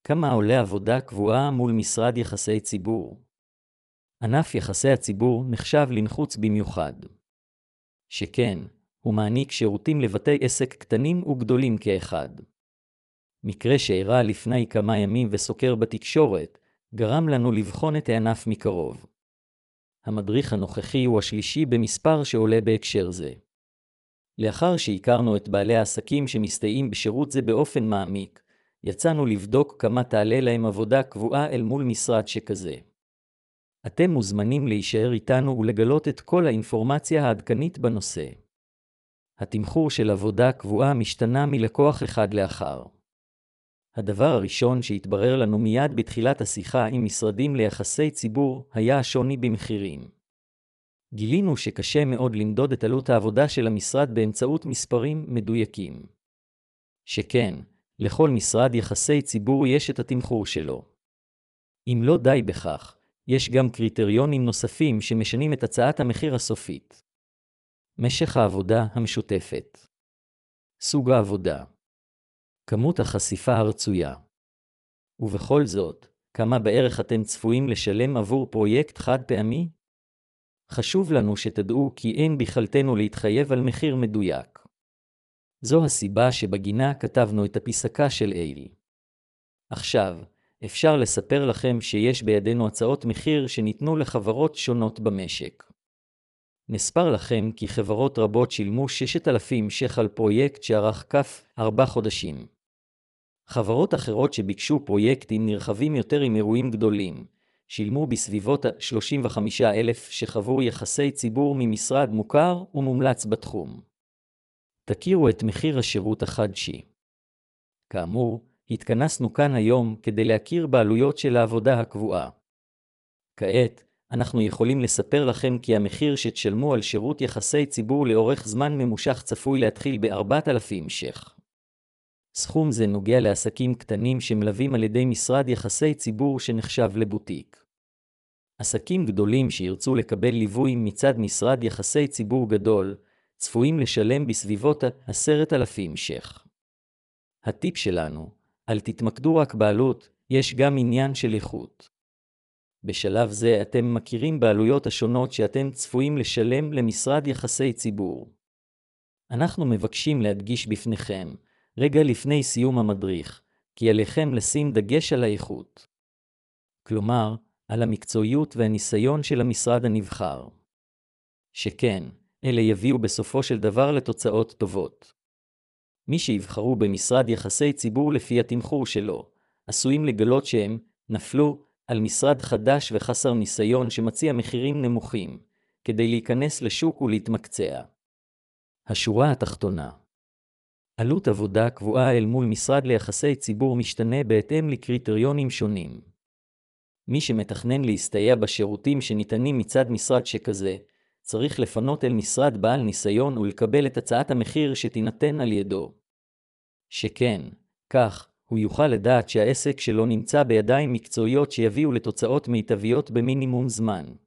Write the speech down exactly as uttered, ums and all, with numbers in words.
כמה עולה עבודה קבועה מול משרד יחסי ציבור? ענף יחסי הציבור נחשב לנחוץ במיוחד. שכן, הוא מעניק שירותים לבתי עסק קטנים וגדולים כאחד. מקרה שאירע לפני כמה ימים וסוקר בתקשורת, גרם לנו לבחון את הענף מקרוב. המדריך הנוכחי הוא השלישי במספר שעולה בהקשר זה. לאחר שהכרנו את בעלי העסקים שמסתייעים בשירות זה באופן מעמיק, יצאנו לבדוק כמה תעלה להם עבודה קבועה אל מול משרד שכזה. אתם מוזמנים להישאר איתנו ולגלות את כל האינפורמציה העדכנית בנושא. התמחור של עבודה קבועה משתנה מלקוח אחד לאחר. הדבר הראשון שהתברר לנו מיד בתחילת השיחה עם משרדים ליחסי ציבור היה השוני במחירים. גילינו שקשה מאוד למדוד את עלות העבודה של המשרד באמצעות מספרים מדויקים. שכן, לכל משרד יחסי ציבור יש את התמחור שלו. אם לא די בכך, יש גם קריטריונים נוספים שמשנים את הצעת המחיר הסופית. משך העבודה המשותפת. סוג העבודה. כמות החשיפה הרצויה. ובכל זאת, כמה בערך אתם צפויים לשלם עבור פרויקט חד פעמי? חשוב לנו שתדעו כי אין ביכולתנו להתחייב על מחיר מדויק. זו הסיבה שבגינה כתבנו את הפסקה של אילי. עכשיו, אפשר לספר לכם שיש בידינו הצעות מחיר שניתנו לחברות שונות במשק. נספר לכם כי חברות רבות שילמו שישת אלפים ש"ח על פרויקט שארך כף ארבע חודשים. חברות אחרות שביקשו פרויקטים נרחבים יותר עם אירועים גדולים, שילמו בסביבות שלושים וחמישה אלף ש"ח עבור יחסי ציבור ממשרד מוכר ומומלץ בתחום. תכירו את מחיר השירות החדשי. כאמור, התכנסנו כאן היום כדי להכיר בעלויות של העבודה הקבועה. כעת, אנחנו יכולים לספר לכם כי המחיר שתשלמו על שירות יחסי ציבור לאורך זמן ממושך צפוי להתחיל ב-ארבעת אלפים ש"ח. סכום זה נוגע לעסקים קטנים שמלווים על ידי משרד יחסי ציבור שנחשב לבוטיק. עסקים גדולים שירצו לקבל ליווי מצד משרד יחסי ציבור גדול, צפויים לשלם בסביבות עשרת אלפים ש"ח. הטיפ שלנו, אל תתמקדו רק בעלות, יש גם עניין של איכות. בשלב זה אתם מכירים בעלויות השונות שאתם צפויים לשלם למשרד יחסי ציבור. אנחנו מבקשים להדגיש בפניכם, רגע לפני סיום המדריך, כי עליכם לשים דגש על האיכות. כלומר, על המקצועיות והניסיון של המשרד הנבחר. שכן, אלה יביאו בסופו של דבר לתוצאות טובות. מי שיבחרו במשרד יחסי ציבור לפי התמחור שלו, עשויים לגלות שהם נפלו על משרד חדש וחסר ניסיון שמציע מחירים נמוכים, כדי להיכנס לשוק ולהתמקצע. השורה התחתונה. עלות עבודה קבועה אל מול משרד ליחסי ציבור משתנה בהתאם לקריטריונים שונים. מי שמתכנן להסתייע בשירותים שניתנים מצד משרד שכזה, צריך לפנות אל משרד בעל ניסיון ולקבל את הצעת המחיר שתינתן על ידו. שכן, כך, הוא יוכל לדעת שהעסק שלו נמצא בידיים מקצועיות שיביאו לתוצאות מיטביות במינימום זמן.